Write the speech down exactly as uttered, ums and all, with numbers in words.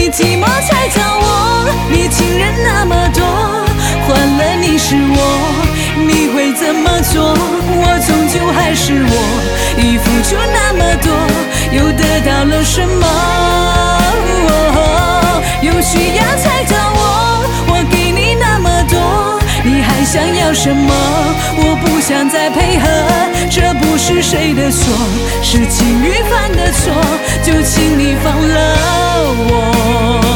你寂寞才找我，你情人那么多，换了你是我，你会怎么做？我终究还是我，已付出那么多，又得到了什么？哦，有需要才找我，我给你那么多，你还想要什么？我不想再配合，这不是谁的错，是情侣犯的错，就请你放了我。